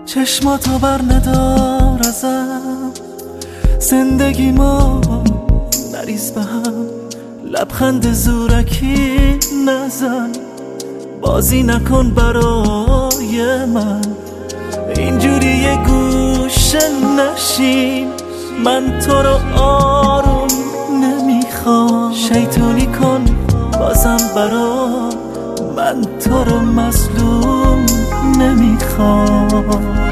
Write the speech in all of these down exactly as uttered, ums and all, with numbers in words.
چشماتو بر ندار ازم، زندگی ما نریز به هم، لبخند زورکی نزن، بازی نکن برای من، اینجوری یه گوشه نشین، من تو رو آروم نمیخوام، شیطونی کن بازم برام، من تو رو مظلوم نمیخوام.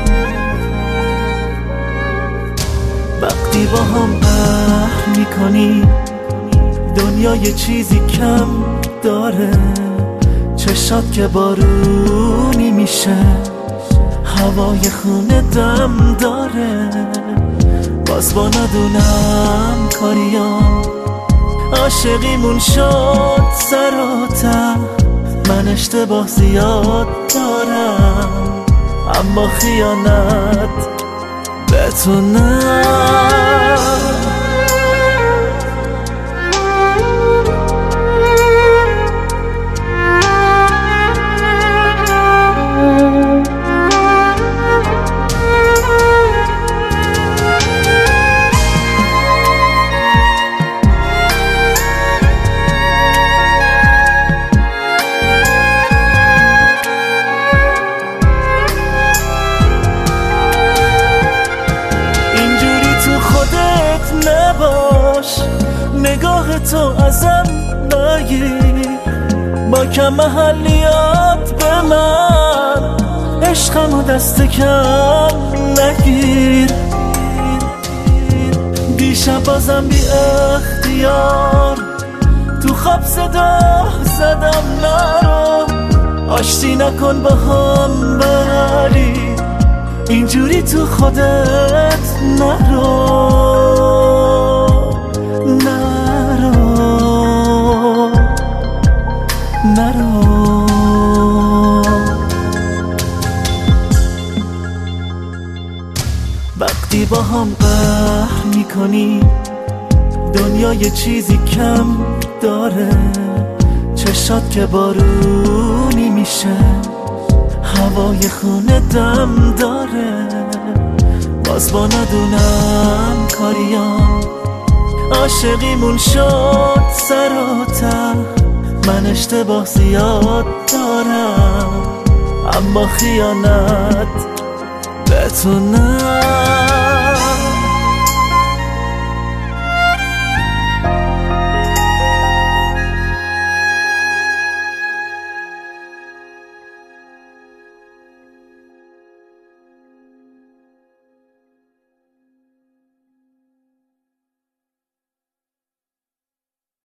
وقتی با هم قهر میکنی دنیا یه چیزی کم داره، چشات که بارونی میشه، هوای خونه دم داره، باز با ندونم کاریام، عاشقیمون شد سر و ته، من اشتباه زیاد دارم اما خیانت به تو نه. نباش نگاه تو ازم نگیر، با کم محلیات به من عشقم و دست کم نگیر، دیشب بازم بی اختیار تو خواب صدا زدم نرو، آشتی نکن با هم بری، اینجوری تو خودت نرو نرو نرو. وقتی با هم قهر میکنی دنیا یه چیزی کم داره، چشات که بارونی میشه، هوای خونه دم داره، باز با ندونم کاریام، عاشقیمون شد سر و ته، من اشتباه زیاد دارم اما خیانت به تو نه.